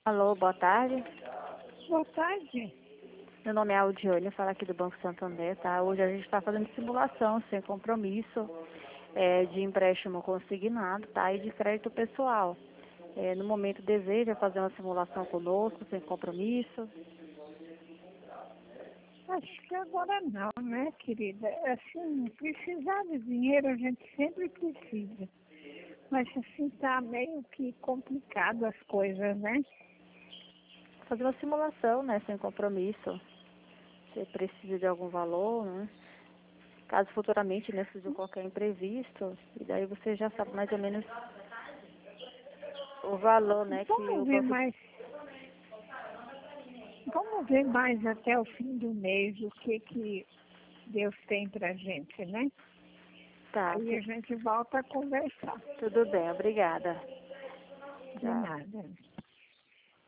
Alô, boa tarde. Boa tarde. Meu nome é Aldiane, eu falo aqui do Banco Santander, tá? Hoje a gente está fazendo simulação sem compromisso de empréstimo consignado, tá? E de crédito pessoal. No momento deseja fazer uma simulação conosco, sem compromisso? Acho que agora não, né, querida? Assim, precisar de dinheiro a gente sempre precisa. Mas assim, tá meio que complicado as coisas, né? Fazer uma simulação, né? Sem compromisso. Você precisa de algum valor, né? Caso futuramente né, surja qualquer imprevisto, e daí você já sabe mais ou menos o valor, né, que o Vamos ver banco... mais, vamos ver mais até o fim do mês o que Deus tem pra gente, né? Tá, Aí a gente volta a conversar. tudo bem, obrigada. De Tchau. nada.